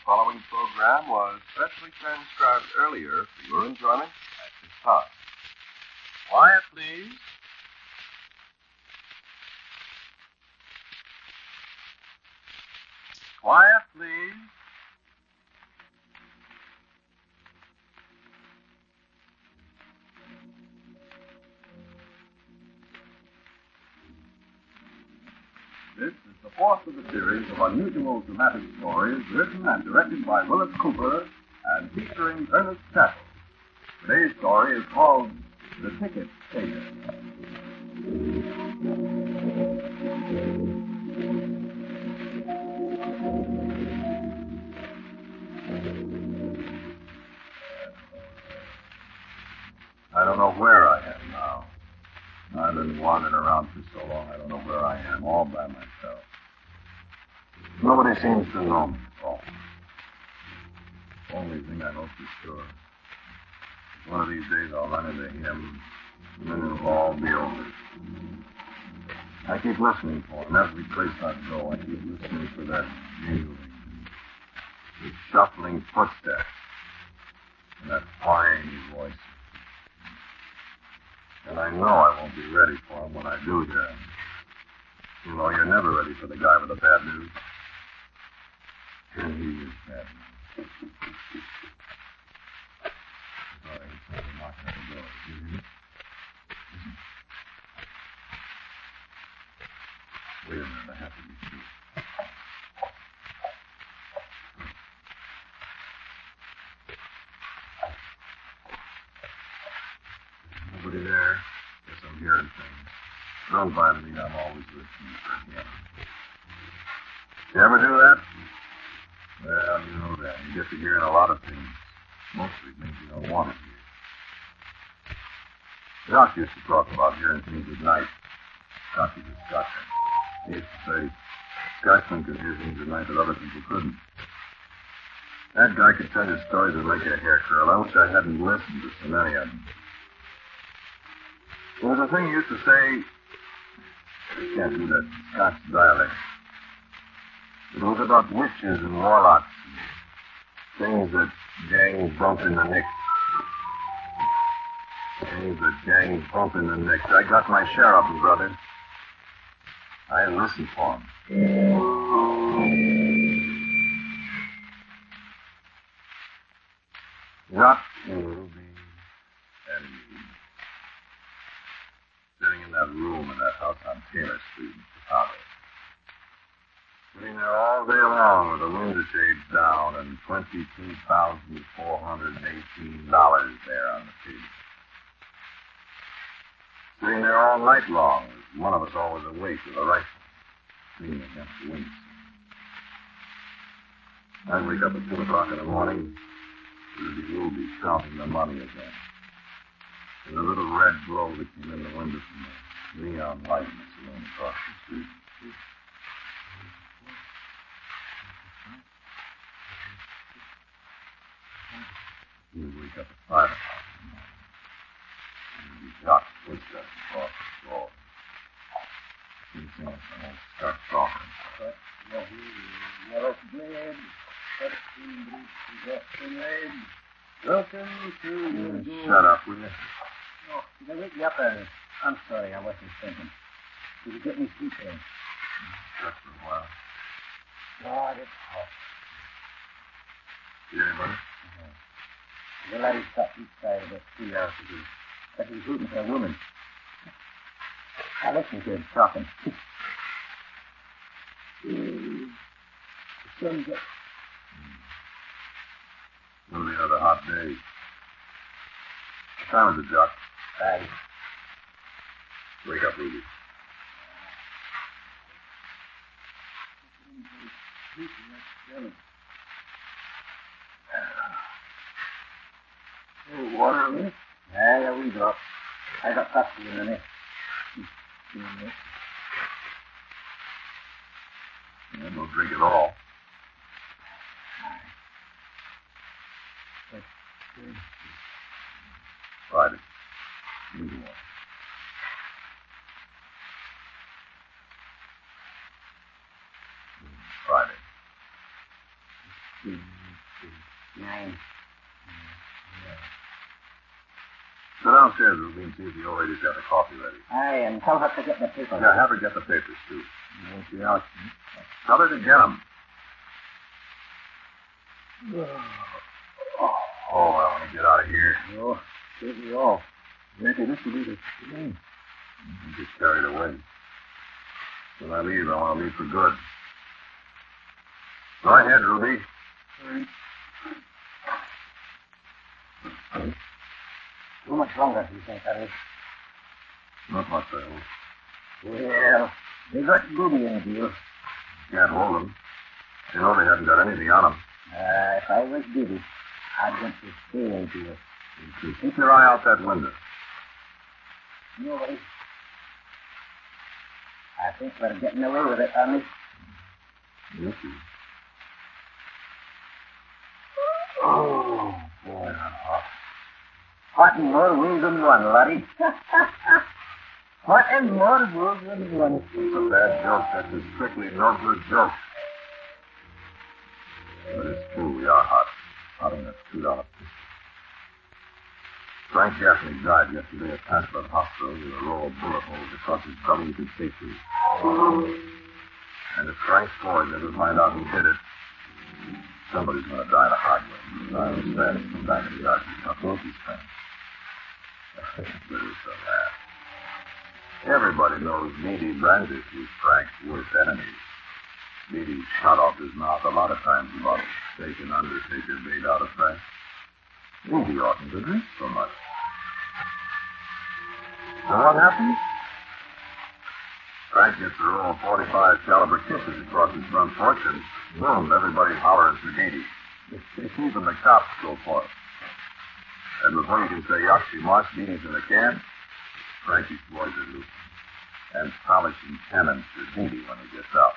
following program was specially transcribed earlier for your enjoyment at this time. Quiet, please. Quiet, please. This is the fourth of the series of unusual dramatic stories written and directed by Willis Cooper and featuring Ernest Chappell. Today's story is called The Ticket Taker. I don't know where I am now. I've been wandering around for so long, I don't know where I am, all by myself. Nobody seems to know me at all. Only thing I know for sure is one of these days I'll run into him, and then it'll all be over. I keep listening for him. Every place I go, I keep listening for that jingling, the shuffling footsteps, and that whiny voice. And I know I won't be ready for him when I do hear him. You know, you're never ready for the guy with the bad news. And he is bad news. Sorry, he's knocking at the door. Mm-hmm. Wait a minute, I have to be sure. Nobody there. Guess I'm hearing things. Don't bother me, I'm always listening for him. You ever do that? Well, you know that. You get to hearing a lot of things. Mostly things you don't want to hear. Doc used to talk about hearing things at night. Doc is a Scotsman. He used to say Scotsmen could hear things at night that other people couldn't. That guy could tell you stories that make your hair curl. I wish I hadn't listened to so many of them. There was a thing he used to say, I can't do that Scots dialect. It was about witches and warlocks, things that gangs bump in the nick. Things that gangs bump in the nick. I got my share of them, brother. I listened for them. Not Ruby and me. Sitting in that room in that house on Taylor Street in Chicago. Sitting there all day long with the window shades down and $22,418 there on the table. Sitting there all night long, with one of us always awake with a rifle, leaning against the window. I'd wake up at 2 o'clock in the morning, we'll be counting the money again. And the little red glow that came in the window from the neon light in the saloon across the street. We'd wake up at 5 o'clock in the morning. And we'd be shocked footsteps across the floor. We'd sing us and we'd start talking. Welcome to your Shut up, will you? No, you can wake me up early. I'm sorry, I wasn't thinking. Did you get me sleep there? Just for a while. God, it's hot. See anybody? The lady stopped each side of the 3 hours ago. But he was rooting for a woman. I listened to him talking. The sun's up. It'll be another hot day. What time is it, Jock? 5. Wake up, Ruby. Water in it? Yeah, we got. I got coffee in it. Yeah, don't drink it all. Friday. Need water. Friday. 9. Go downstairs, Ruby, and see if the old lady's got the coffee ready. Aye, and tell her to get the paper. Yeah, have her get the papers, too. Won't be out. Tell her to get them. Oh, I want to get out of here. Oh, save me all. Maybe this will be the game. I'm just carried away. When I leave, I want to leave for good. Go ahead, Ruby. All right. How much longer do you think that is? Not much, I hope. Well, they got Booby in the deal. Can't hold them. You know they haven't got anything on them. If I was Booby, I'd want to stay in deal. Keep your eye out that window. Nobody. I think we're getting away with it, aren't we? Yes, sir. Oh, boy, I'm hot. Hot and more ways than one, laddie. Hot and more ways than one. It's a bad joke. That's a strictly no good joke. But it's true. We are hot. Hot in that $2 pistol. Frank Gaffney died yesterday at Passport Hospital with a row of bullet holes across his belly you could see through. And if Frank's boys ever find out who did it, somebody's going to die the hard way. I understand it from back in the yard. Now, close his fence. But it's a laugh. Everybody knows Meady Brandish was Frank's worst enemy. Meady shot off his mouth a lot of times about taking Undertaker bait out of Frank. Meady oughtn't to drink so much. So what happened? Frank gets a row of 45 caliber kisses across his front porch, and boom, everybody hollers for Meady. Even the cops go for it. And before you can say yuck, she marks Meady's in a can. Frankie's boys are loose. And polishing cannons for Meady when he gets out.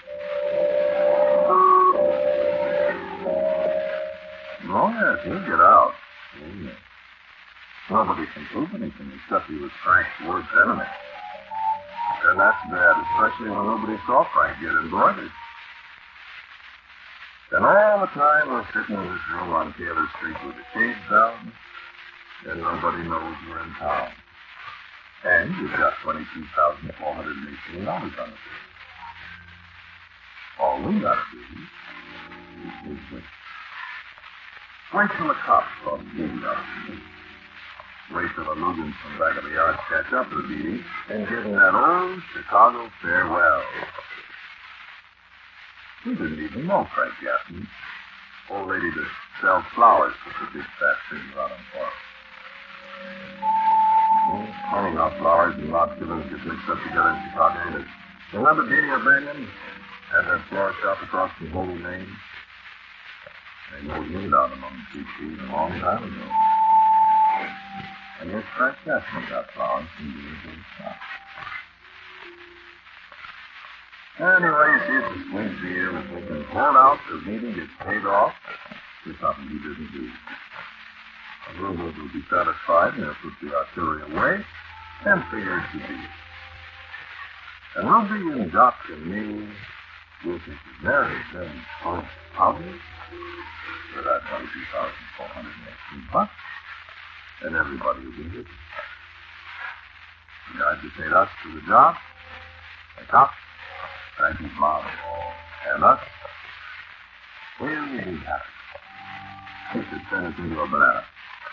Oh, yes, he'll get out. Oh, yes. Nobody can prove anything except he was Frank's worst enemy. And that's bad, especially when nobody saw Frank get embroidered. And all the time we're sitting in this room on Taylor Street with the shades down, and nobody knows we're in town. And you've got $22,418 on the table. All we gotta do is wait. Wait till the cops start getting out of the street. Wait till the Lugans from back of the yard catch up with Meady and give him that old Chicago farewell. We didn't even know Frank Gaffney. Old lady that sells flowers with the big fat things on them for him. Funny how flowers and lot killers get mixed up together in Chicago, ain't it? Remember Delia Banyan? Had that flower shop across from Holy Name? They moved him down among the street trees a long time ago. And here's Frank Gaffney got flowers from Delia's shop. Anyway, you see, it's a swing deal. If we can hold out till Meady gets paid off, there's something he didn't do. The railroad will be satisfied, and they'll put the artillery away, and figure it's a deal. And Ruby and Doc and me will think we're married, then probably for that $22,418, and everybody will be good. The guys who paid us for the job, the cops, Frankie's mom, and us, we'll be happy. We should turn us into a banana.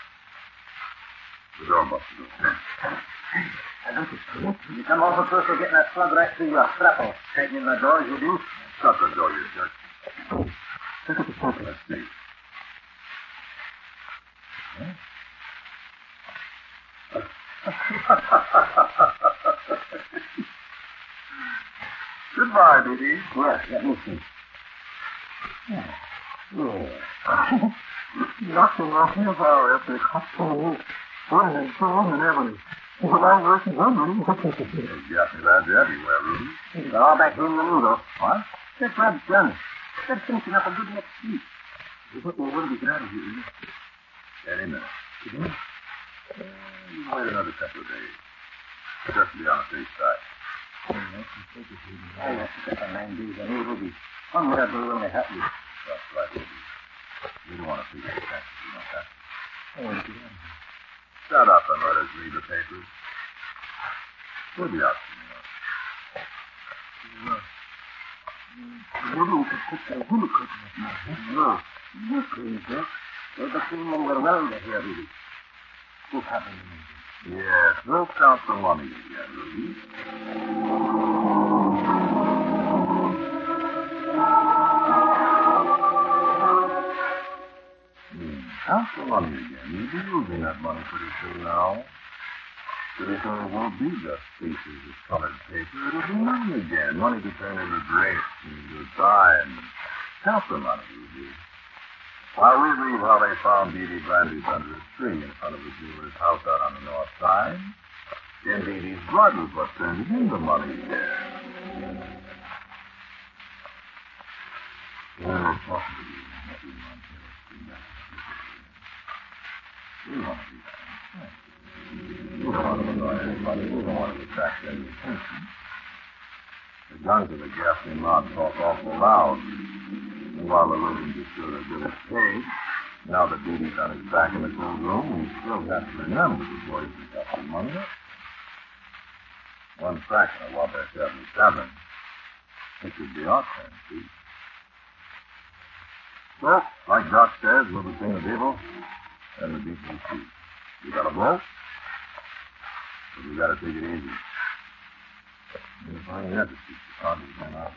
The door must be open. I noticed you. You come awful close to getting that slug right through your scrapple. Tightening the door as you do. Shut the door, you jerk. Look at the poker. Let's see. Goodbye, baby. Well, let me see. Yeah. Nothing off here power after the cops told me. One and so on and everything. Well, I'm working on money. There's Gaffney lads everywhere, Ruby. He's all back in the noodle. What? That Rob's done. They're finishing up a good next week. We thought we wanted to get out of here. Any minute. You know? Wait another couple of days. Just to be on the safe side. I have to get the 9 days. I know, Ruby. One would have been willing to help you. That's right, Ruby. just read the papers? We'll be out Yes, we'll count the money again, Ruby. Count the money again. You'll be losing that money pretty soon now. Pretty soon it won't be just pieces of colored paper. It'll be money again. Money to turn into grapes and goodbye and count the money, Ruby. While we read how they found Dee Dee Brandeis under a tree in front of the jeweler's house out on the north side, then Dee Dee's blood was what turned it into money again. Well, possibly you want to bring back we want to be that. We don't want to annoy anybody. We don't want to attract any attention. The guns of the gasoline mob talk awful loud. And while the living just sure as good as paid, now that Dee Dee's on his back in the cold room, we still have to remember the boys have got some money up. One fraction of what they're 77. It could be our turn, too. So, like Doc says, we'll be seeing the people and the DCC. You got a blow? But we gotta take it easy. If I have to keep the parties going out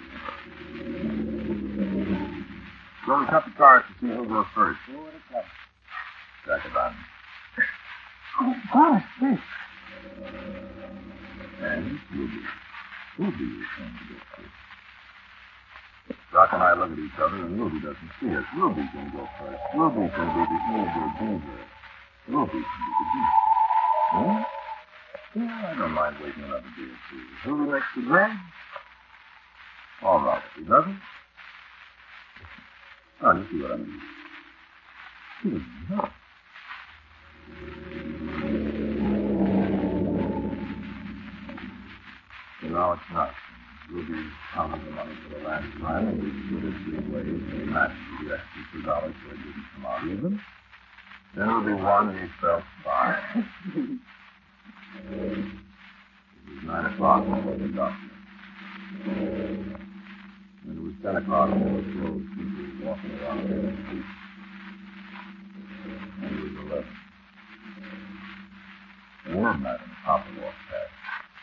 here. So we cut the cars to see who goes first. Jack it on. Oh, God, please. And Ruby. Ruby is going to go first. Doc and I look at each other, and Ruby doesn't see us. Ruby can go first. Ruby can be the evil diva. Ruby can be the diva. Hmm? Yeah, I don't mind waiting another day or two. Ruby makes the grade? All right, if he doesn't. Oh, you see what I mean. No. So now it's nice. Ruby counted the money for the last time, and we split it 3 ways, and we matched the extra $2 so it didn't come out even. Then Ruby won, and he felt fine. It was 9 o'clock before the doctor. And it was 10 o'clock before it closed. People were walking around there in the street. And it was 11. And midnight, and Papa walked past.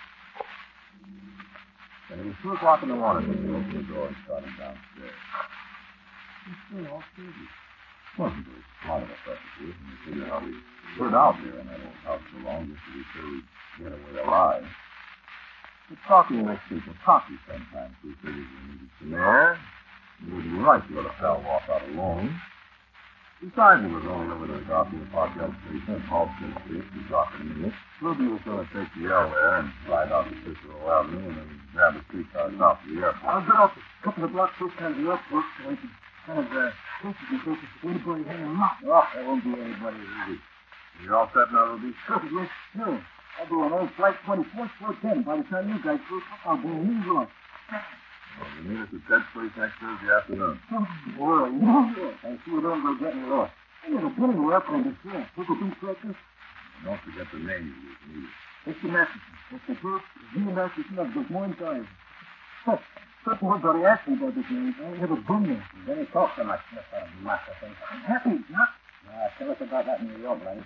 And it was 2 o'clock in the morning when we opened the door and started downstairs. It's still all steady. Wasn't very smart of us, I suppose, when we figured how we stood out there in that old house so long just to be sure we'd get away alive. But talking makes people talky sometimes. We figured we needed some air. It wouldn't be right to let a pal walk out alone. Besides, it was only over there dropping the Park L station and Halsted Street to drop in a minute. Ruby was going to take the L there and ride out to Cicero Avenue and then grab a streetcar south of the airport. I'll get off a couple of blocks this time of the airport so I can kind of places and places if anybody hanging them up. Oh, there won't be anybody, Ruby. You're all set now, Ruby? Perfect, yes, sure. I'll be on old flight 24, 410. By the time you guys close up, I'll be in New York. Well, you meet us at Ted's place next Thursday afternoon. Oh, boy, no. I see you don't go getting lost. I never been anywhere up on this floor. Look at these breakfast. Don't forget the name you use, neither. It's the Masterson. It's the group. The Masterson of Des Moines, Iowa. Certain words already asked me about this name. I ain't never been there. Then he talks so much, Mr. Masterson. Happy, not. Tell us about that in New York, laddie.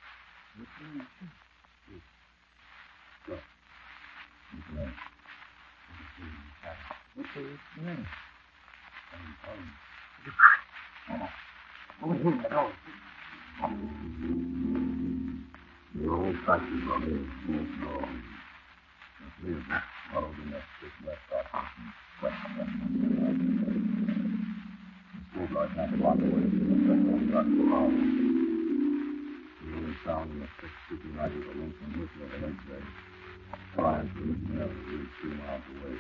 Go. What's the name? What's the name? Over here, let go. The old factory from here. Let's go. Let's leave it. Follow the next six left off and west. The street light half a block away. The only sound in the thick, creepy night is a lonesome whistle of a lake day. Flying through the air 3 miles away.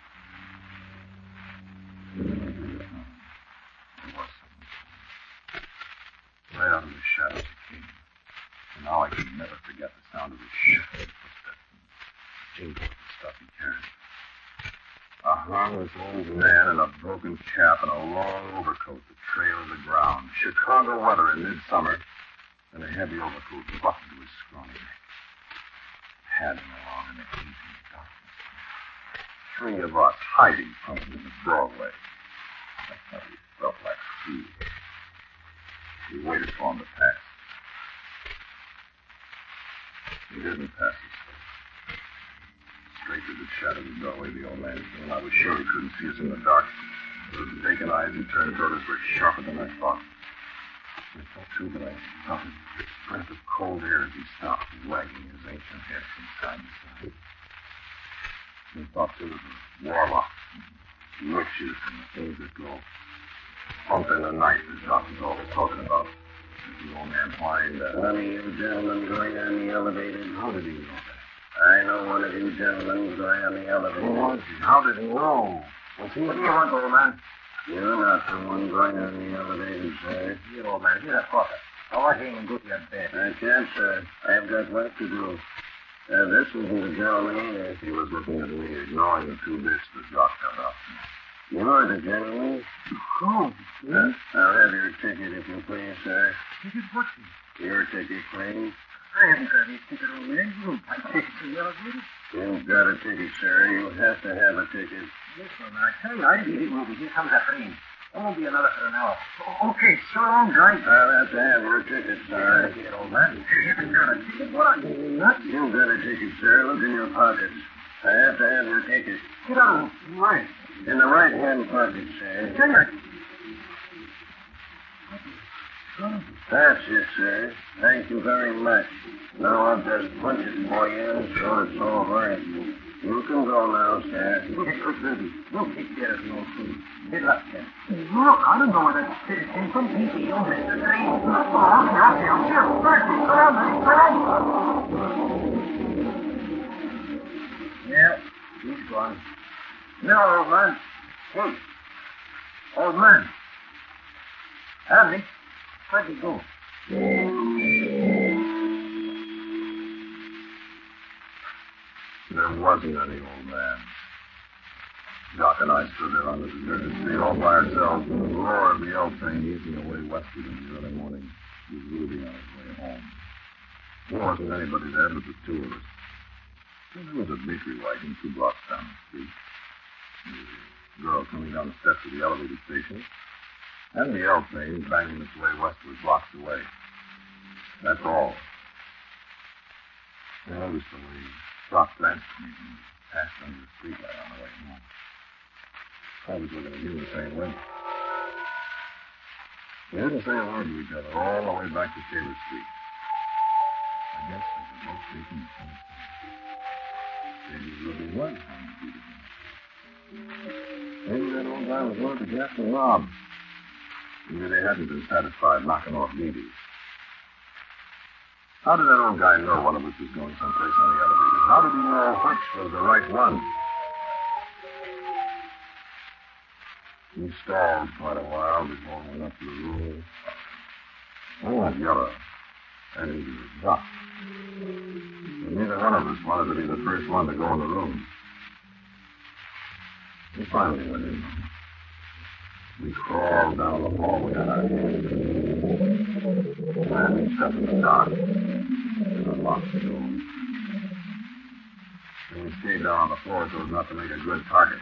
Right out of the shadows it came. And now I can never forget the sound of his shuffling footsteps and the jingle of the stuff he carried. This old man in a broken cap and a long overcoat that trailed the ground. Chicago weather in midsummer, and a heavy overcoat buttoned to his scrawny neck. padding along in the hazy darkness. 3 of us hiding from him in the doorway. That's how we felt like fools. We waited for him to pass. He didn't pass us. Straight to the shadow of the doorway the old man came. I was sure he couldn't see us in the dark. With his vacant eyes, he turned toward us, were sharper than I thought. I felt too, but I felt his breath of cold air as he stopped, wagging his ancient head from side to side. We thought there was warlocks and witches and the things that go bump in the night that Doc was always talking about. The old man whined. One of you gentlemen going on the elevator. How did he know that? I know one of you gentlemen going on the elevator. Who was he? How did he know? Was he? What do you want, old man? You're not the one going on the elevator, sir. Here, old man. Here's a quarter. I want him and go to your bed. I can't, sir. I've got work to do. This isn't the gentleman either. He was looking at me, ignoring the 2 bits the Doc held out. You're the gentleman? Oh, I'll have your ticket, if you please, sir. ticket what? Your ticket, please. I haven't got any ticket, old man. I take it to the elevator. You've got a ticket, sir. You have to have a ticket. Listen, I tell you, I didn't get it, Ruby. Here comes a train. It won't be another for an hour. Okay, so long, guys. I'll have to have your ticket, sir. Get it, old man. You haven't got a ticket? What are you, nuts? You've got a ticket, sir. Look in your pockets. I have to have your ticket. Get out. Right. In the right-hand pocket, sir. Tell you. That's it, sir. Thank you very much. Now I'll just punch it for you, so it's all right. You can go now, sir. Look, Ruby. We'll take care of your food. Good luck, sir. Look, I don't know where that ticket came from. Easy, don't miss the train. Oh, okay, I'm here. Bertie, Yeah, he's gone. No, old man. Hey, old man. Andy, where'd he go? There wasn't any old man. Doc and I stood there on the deserted street all by ourselves, with the roar of the L train easing away westward in the early morning, with Ruby on his way home. There wasn't anybody there but the 2 of us. And there was a bakery wagon 2 blocks down the street. There was a girl coming down the steps of the elevator station, and the L train banging its way westward blocks away. That's all. I noticed the way Doc glanced at me and passed under the streetlight on the way home. I was looking at you the same way. We didn't say a word to each other all the way back to Taylor Street. I guess we were both taking the same thing. Maybe Ruby was trying to beat it. Maybe that old guy was going to get the rob. Maybe they hadn't been satisfied knocking off Levy. How did that old guy know one of us was going someplace on the elevator? How did he know which was the right one? He stalled quite a while before we went up to the room. I went yellow, and he was Doc. But neither one of us wanted to be the first one to go in the room. We finally went in. We crawled down the hallway on our hands. And we stepped in the dark and unlocked the door. And we stayed down on the floor so as not to make a good target.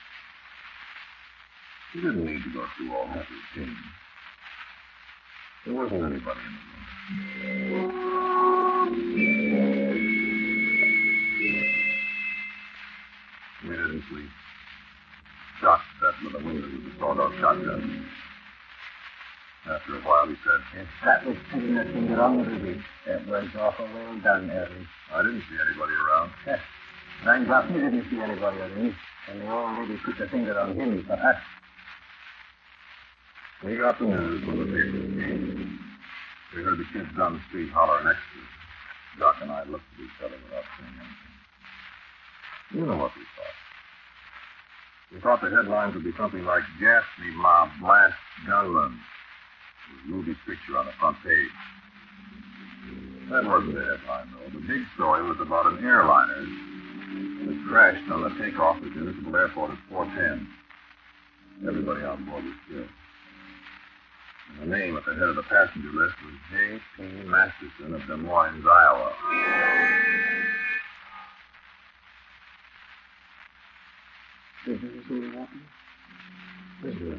We didn't need to go through all that routine. There wasn't anybody in the room. We didn't sleep. Doc sat with the window with the sawed-off shotgun. After a while, he said, If that was putting a finger on Ruby, that was awful well done, Harry. I didn't see anybody around. Thank God he didn't see anybody around. And the old lady put the finger on him, perhaps. We got the news when the papers came. We heard the kids down the street holler next to us. Doc and I looked at each other without saying anything. You know what we thought. We thought the headlines would be something like Ghastly Mob Blast Gunrun, with Ruby's picture on the front page. That wasn't the headline, though. The big story was about an airliner that crashed on the takeoff at Municipal Airport at 4:10. Everybody on board was killed. And the name at the head of the passenger list was J.P. Masterson of Des Moines, Iowa. sure you want me? Yes, sir.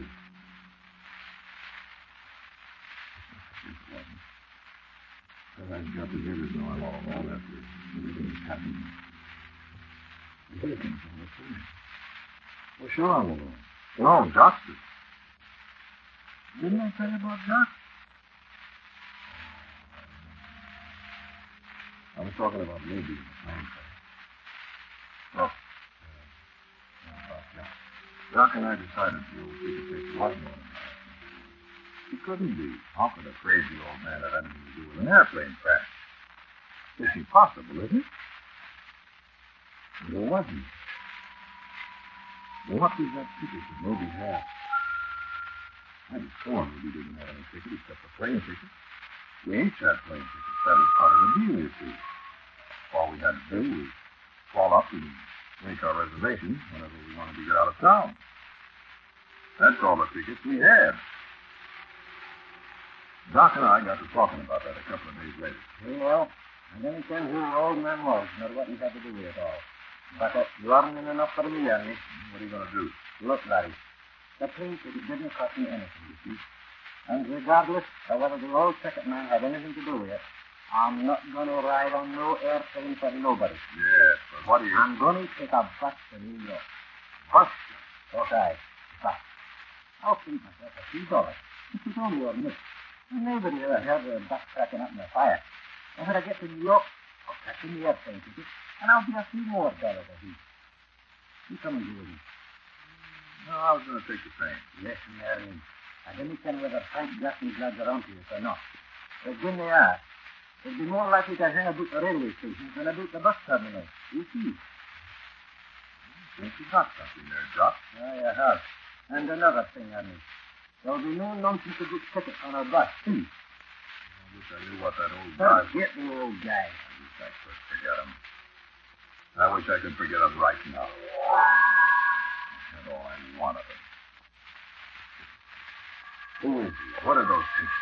I've got the neighbors know I'm all alone after everything that's happened. Everything's on the phone. Well, sure I'm alone. No, Doctor. Didn't I tell you about Doc? I was talking about me being the same thing. Well, Doc and I decided the old ticket taker wasn't on the house. He couldn't be. How could a crazy old man have anything to do with an airplane crash? It's impossible, isn't it? There wasn't. Well, what was that ticket that Moby had? I was sworn Moby didn't have any ticket except a plane ticket. We each had plane tickets. That was part of the deal, you see. All we had to do was call up and make our reservations whenever we wanted to get out of town. That's all the tickets we had. Doc and I got to talking about that a couple of days later. Well, I didn't tell who the old man was, nor what he had to do with it all. But that's warning enough for me, Ernie. What are you going to do? Look, Larry, the plane ticket didn't cost me anything, you see. And regardless of whether the old ticket man had anything to do with it, I'm not going to ride on no airplane for nobody. Yes, but what do you... I'm going to take a bus to New York. Bus? Okay, bus. I'll feed myself a few dollars. This is only a minute. Nobody ever heard of a bus cracking up in a fire. And when I get to New York, I'll catch in the airplane ticket, and I'll be a few more dollars a week. You come and go with me. No, I was going to take the train. Listen, Marion, I didn't tell whether Frank Gaffney's lads are onto this or not. But when they are, they'd be more likely to hang about the railway station than about the bus terminal. You see. I think you got something there, Doc. I have. And another thing, Ernie. There'll be no nonsense about tickets on our bus, too. I wish I knew what that old guy... Forget the old guy. I wish I could forget him. I wish I could forget him right now. That's all I want of him. Who is he? What are those things?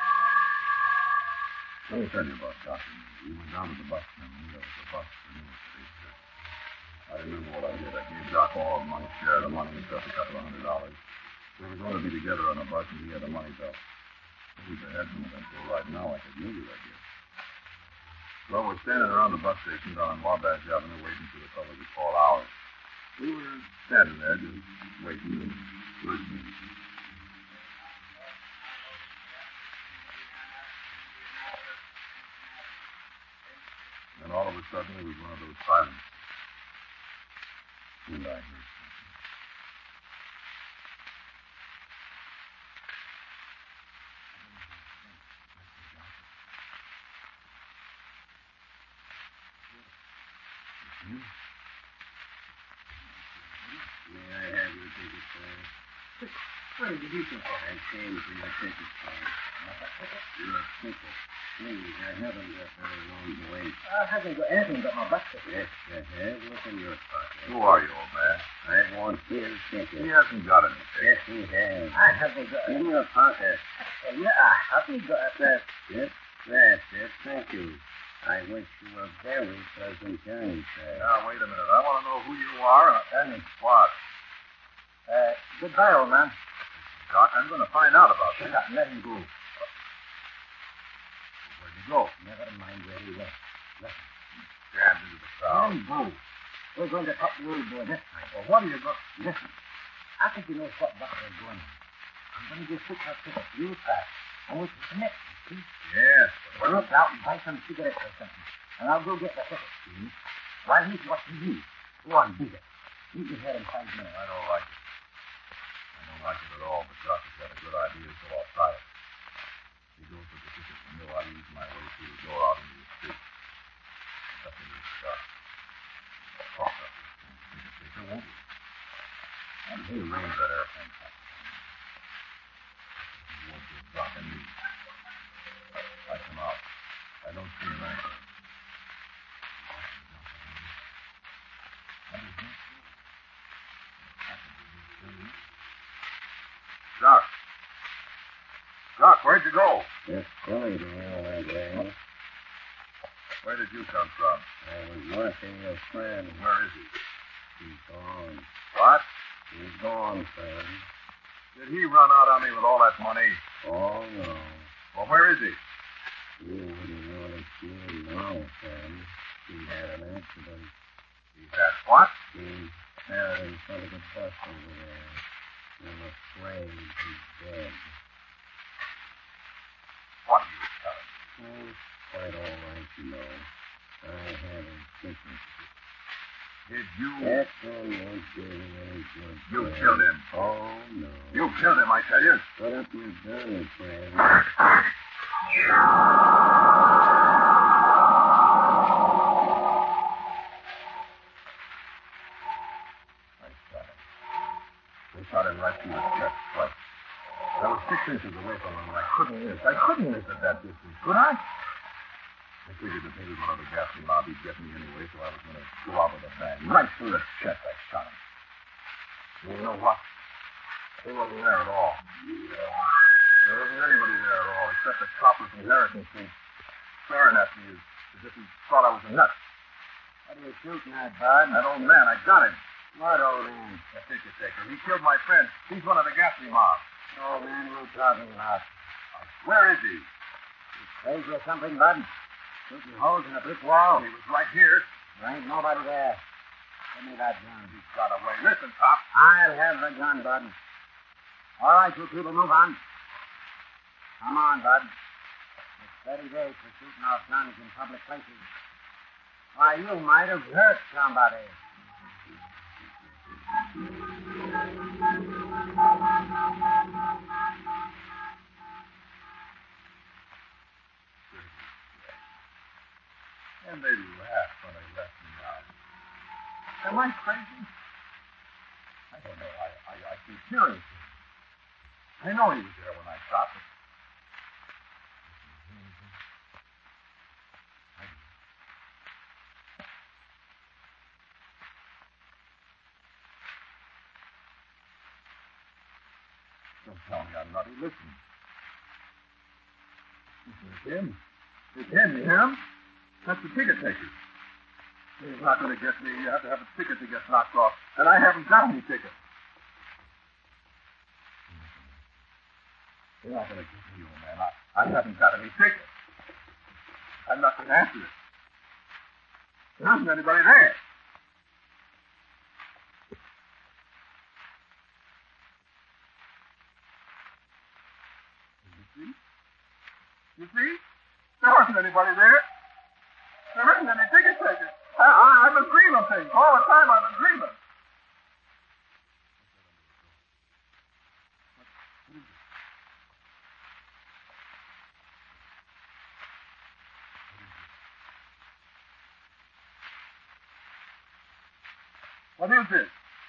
Let me tell you about Doc. We went down to the bus terminal. There was a bus for Newark State. I remember what I did. I gave Doc all my share of the money, except a couple of $100. We were going to be together on a bus, and he had the money belt. I wish I had some of that bill right now. I could use it, I guess. Well, we're standing around the bus station down on Wabash Avenue waiting for the fellow to call ours. We were standing there just waiting and listening. And all of a sudden, it was one of those silences. And I heard something. May I have your ticket, sir? What did you do for? I came for your ticket, sir. Your ticket. Please, I haven't got very long to wait. I haven't got anything but my bus Yes, ticket. you have. Look in your pocket. Who are you, old man? I want his ticket. He hasn't got anything. Yes, he has. I haven't got In your pocket. Yeah, I haven't got that. Yes, that's it. Thank you. I wish you a very pleasant journey, sir. Now, wait a minute. I want to know who you are. Ernie. What? Goodbye, old man. Doc, I'm going to find out about Shut this. up, let him go. Where'd you go? Never mind where he went. Listen, Jammed into the let crowd. him go. We're going to talk the old boy this time. Well, what are you going... Listen, I think you know what bus we're going on. I'm going to just put my ticket real fast. I want you to connect, see? Yes, but Look out and buy some cigarettes or something, and I'll go get the ticket, see? While he's watching you, go on, beat it. You can hear in 5 minutes. I don't like it. I don't like it at all, but Doc has got a good idea, so I'll try it. He goes with the ticket from Mill. I'll use my way through the door out into the street. Nothing to Doc. I'll talk up this thing. Ticket taker won't he? And he arranged that airplane package. He won't give Doc a need. I come out. I don't see him anywhere. Doc. Doc, where'd you go? Just going to railway there. Where did you come from? I was working your friend. Where is he? He's gone. What? He's gone, friend. Did he run out on me with all that money? Oh, no. Well, where is he? You wouldn't really sure know, friend. He had an accident. He had what? He fell in front of the bus over there. I'm afraid he's dead. What are you telling me? Oh, it's quite all right, you know. I had his ticket. Did you... That one won't do any good. You friend. killed him. Oh, no. You killed him, I tell you. Put up your gun, friend. I shot him right through the chest twice. I was 6 inches away from him, and I couldn't miss at that distance, could I? I figured that maybe one of the ghastly mob would get me anyway, so I was going to go out with a bang. Right through the chest, I shot him. And you know what? He wasn't there at all. There wasn't anybody there at all, except the coppers from Harrison Street, staring at me as if he thought I was a nut. What are you shooting at, Bud? That old man, I got him. What old man? That ticket taker. He killed my friend. He's one of the ghastly mob. Old man you talking about? Where is he? Crazy or something, Bud? Shooting holes in a brick wall? He was right here. There ain't nobody there. Give me that gun. He's got away. Listen, Pop. I'll have the gun, Bud. All right, you people, move on. Come on, Bud. It's 30 days for shooting off guns in public places. Why, you might have hurt somebody. And they laughed when they left me out. Am I crazy? I don't know. I keep hearing things. I know he was there when I shot him. Don't tell me I'm nutty. Listen. It's him. It's him, you hear him? That's the ticket taker. He's not going to get me. You have to have a ticket to get knocked off. And I haven't got any ticket. You're not going to get me, old man. I haven't got any ticket. I'm not going to answer it. There isn't anybody there. You see? There wasn't anybody there. There isn't any ticket takers. I've been dreaming things. All the time I've been dreaming. What is this?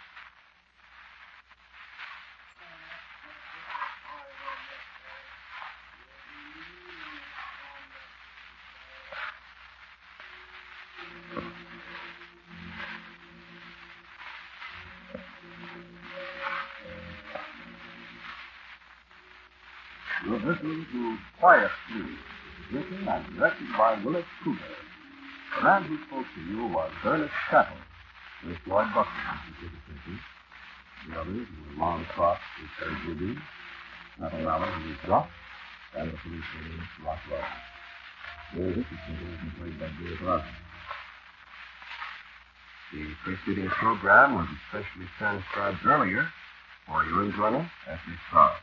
You're listening to Quiet Please, written and directed by Willis Cooper. The man who spoke to you was Ernest Chappell, with Lloyd Buckner as the ticket taker. The others were Lon Cross with Terry Gibby, Ethel Allen with Rock, and the policeman Rock Ross. Music is played by Dave Larson. The preceding program was especially transcribed earlier for your enjoyment at this time.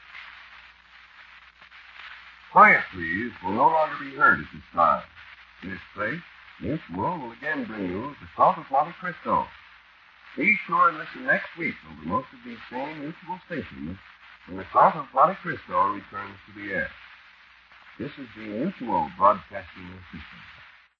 Quiet Please will no longer be heard at this time. In its place, Mutual will again bring you the Salt of Monte Cristo. Be sure and listen next week over most of these same Mutual stations when the Salt of Monte Cristo returns to the air. This is the Mutual Broadcasting System.